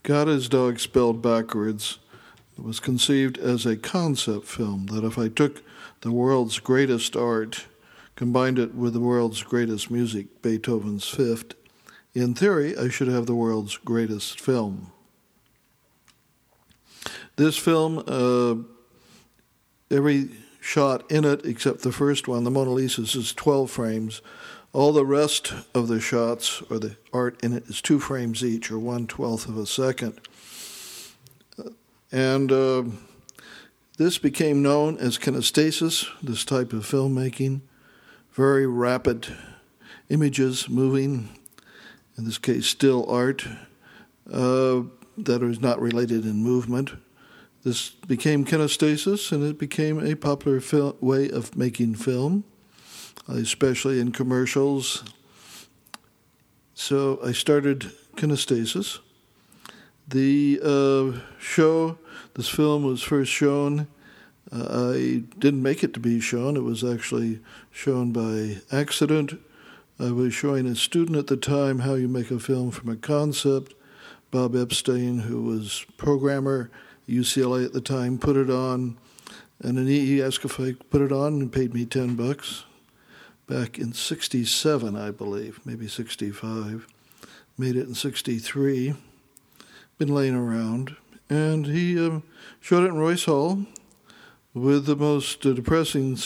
God is Dog Spelled Backwards was conceived as a concept film, that if I took the world's greatest art, combined it with the world's greatest music, Beethoven's Fifth, in theory, I should have the world's greatest film. This film, every shot in it, except the first one, the Mona Lisa, is 12 frames. All the rest of the shots, or the art in it, is 2 frames each, or 1/12 of a second. And this became known as kinesthesis, this type of filmmaking, very rapid images moving, in this case still art, that is not related in movement. This became kinesthesis, and it became a popular way of making film, especially in commercials. So I started kinesthesis. The this film was first shown. I didn't make it to be shown. It was actually shown by accident. I was showing a student at the time how you make a film from a concept. Bob Epstein, who was programmer at UCLA at the time, put it on. And then he asked if I could put it on and paid me $10 back in 67, I believe, maybe 65. Made it in 63. Been laying around. And he showed it in Royce Hall with the most depressing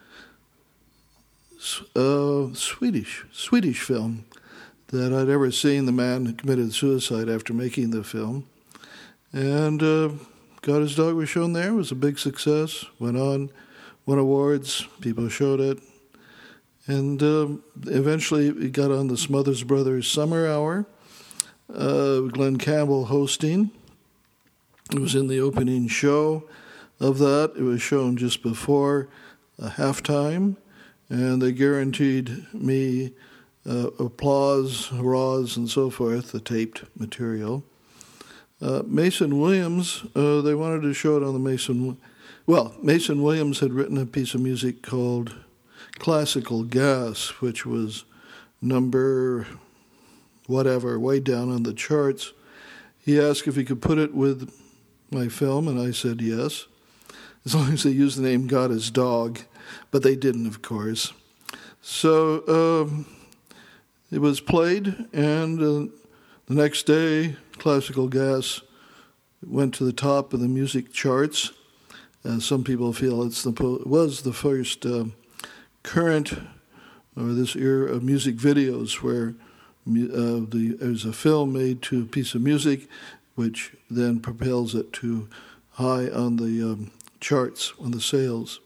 Swedish film that I'd ever seen. The man committed suicide after making the film. And God is Dog was shown there. It was a big success. Went on, won awards. People showed it. And eventually it got on the Smothers Brothers Summer Hour. Glenn Campbell hosting. It was in the opening show of that. It was shown just before halftime, and they guaranteed me applause, hurrahs, and so forth, the taped material. Mason Williams, they wanted to show it on the Mason Williams had written a piece of music called Classical Gas, which was number whatever, way down on the charts. He asked if he could put it with my film, and I said yes, as long as they used the name God is Dog, but they didn't, of course. So it was played, and the next day, Classical Gas went to the top of the music charts. Some people feel it was the first current, or this era of music videos where there's a film made to a piece of music, which then propels it to high on the charts, on the sales.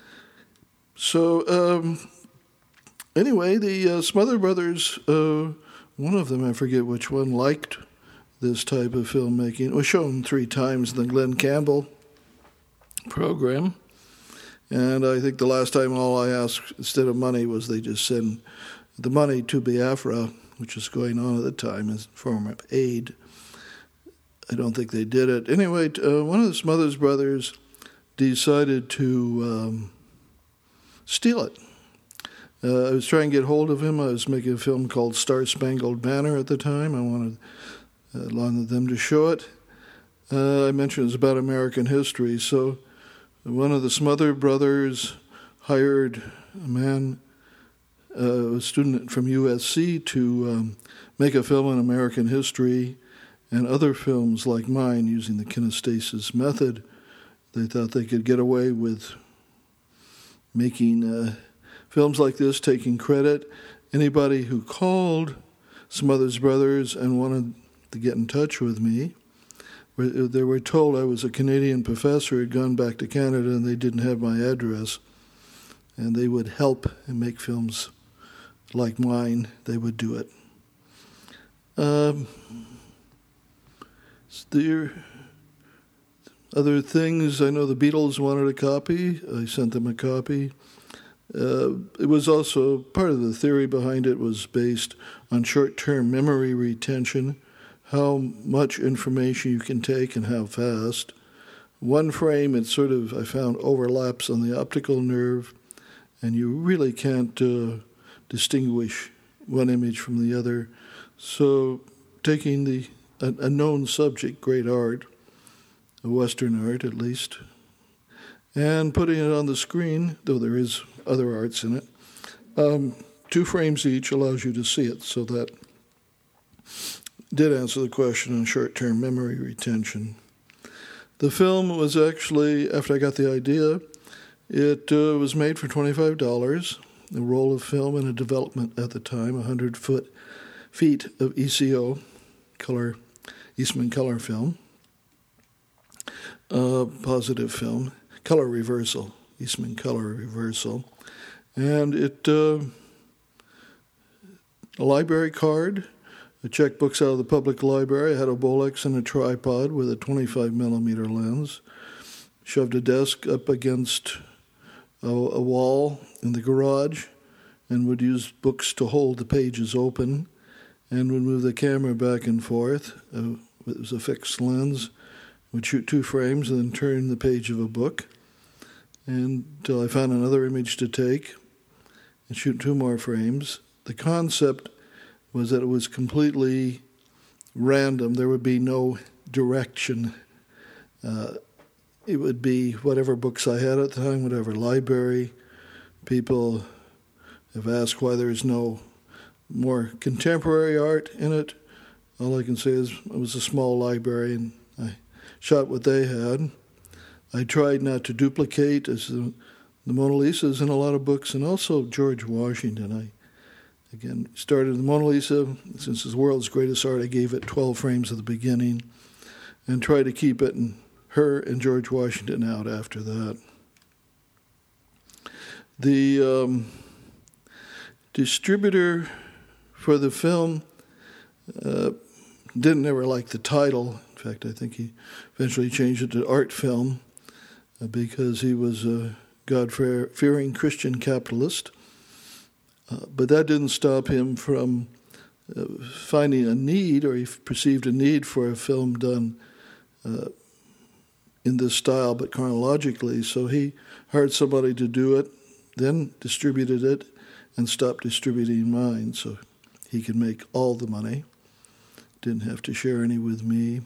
So anyway, the Smother Brothers, one of them, I forget which one, liked this type of filmmaking. It was shown 3 times in the Glenn Campbell program. And I think the last time all I asked, instead of money, was they just send the money to Biafra, which was going on at the time as a form of aid. I don't think they did it. Anyway, one of the Smothers Brothers decided to steal it. I was trying to get hold of him. I was making a film called Star Spangled Banner at the time. I wanted them to show it. I mentioned it was about American history, so one of the Smother Brothers hired a student from USC to make a film on American history and other films like mine using the kinesthesis method. They thought they could get away with making films like this, taking credit. Anybody who called Smothers Brothers and wanted to get in touch with me, they were told I was a Canadian professor, had gone back to Canada, and they didn't have my address. And they would help and make films like mine. They would do it. There other things, I know the Beatles wanted a copy. I sent them a copy. It was also, part of the theory behind it was based on short-term memory retention, how much information you can take and how fast. One frame, it sort of, I found, overlaps on the optical nerve, and you really can't distinguish one image from the other. So taking the a known subject, great art, a Western art at least, and putting it on the screen, though there is other arts in it. 2 frames each allows you to see it, so that did answer the question on short-term memory retention. The film was actually, after I got the idea, it was made for $25, a roll of film in a development at the time, 100 feet of ECO, Eastman color film, positive film, color reversal, Eastman color reversal, and it a library card. I checked books out of the public library. I had a Bolex and a tripod with a 25 millimeter lens. Shoved a desk up against a wall in the garage and would use books to hold the pages open and would move the camera back and forth. It was a fixed lens. Would shoot 2 frames and then turn the page of a book until I found another image to take and shoot 2 more frames. The concept was that it was completely random. There would be no direction. It would be whatever books I had at the time, whatever library. People have asked why there's no more contemporary art in it. All I can say is it was a small library and I shot what they had. I tried not to duplicate, as the Mona Lisa is in a lot of books, and also George Washington. I again started the Mona Lisa, since it's the world's greatest art. I gave it 12 frames at the beginning and tried to keep it and her and George Washington out after that. The distributor for the film didn't ever like the title. In fact, I think he eventually changed it to art film because he was a God-fearing Christian capitalist. But that didn't stop him from finding a need, or he perceived a need for a film done in this style, but chronologically. So he hired somebody to do it, then distributed it, and stopped distributing mine so he could make all the money. Didn't have to share any with me.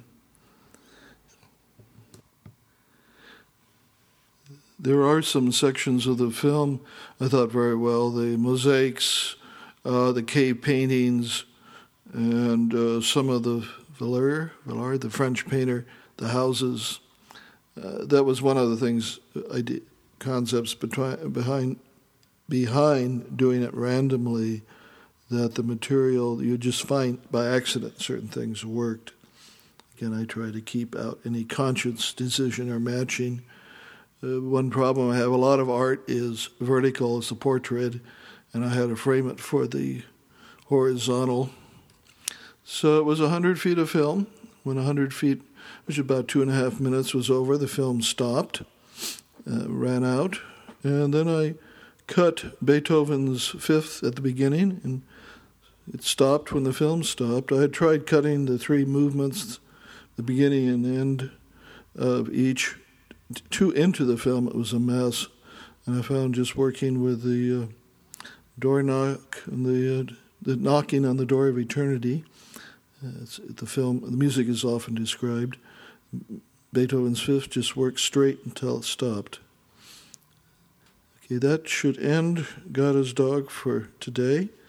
There are some sections of the film I thought very well. The mosaics, the cave paintings, and some of the Villard, the French painter, the houses. That was one of the things I did, concepts behind doing it randomly, that the material, you just find by accident certain things worked. Again, I try to keep out any conscious decision or matching. One problem I have, a lot of art is vertical, it's a portrait, and I had to frame it for the horizontal. So it was 100 feet of film. When 100 feet, which was about 2.5 minutes, was over, the film stopped, ran out, and then I cut Beethoven's Fifth at the beginning, and it stopped when the film stopped. I had tried cutting the 3 movements, the beginning and end of each, into the film. It was a mess, and I found just working with the door knock and the knocking on the door of eternity. The music is often described. Beethoven's Fifth just worked straight until it stopped. Okay, that should end God is Dog for today.